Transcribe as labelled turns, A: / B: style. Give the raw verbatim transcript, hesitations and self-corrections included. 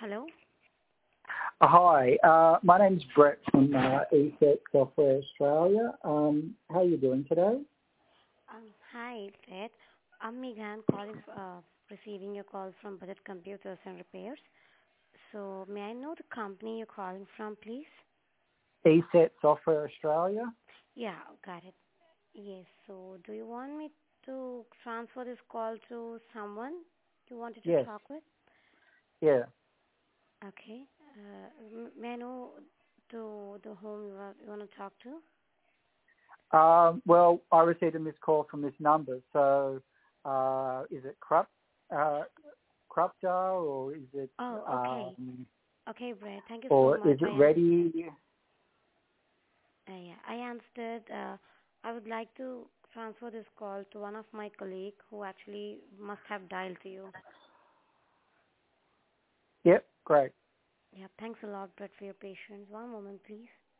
A: Hello.
B: Hi, uh, my name's Brett from uh, ESET Software Australia. Um, how are you doing today?
A: Um, hi, Ed. I'm Megan calling, uh, receiving a call from Budget Computers and Repairs. So may I know the company you're calling from, please?
B: ESET Software Australia?
A: Yeah, got it. Yes. So do you want me to transfer this call to someone you wanted to
B: Yes,
A: talk with?
B: yeah.
A: Okay. Uh, m- may I know to the whom you, are, you want to talk to?
B: Um, well, I received a missed call from this number, so uh, is it Krupp, uh, Krupta or is it,
A: Oh, okay.
B: um,
A: Okay, Brett. Thank you so
B: or
A: much.
B: is it
A: I am.
B: Ready?
A: Uh, yeah, I understood. Uh, I would like to transfer this call to one of my colleague who actually must have dialed to you.
B: Yep, great.
A: Yeah, thanks a lot, Brett, for your patience. One moment, please.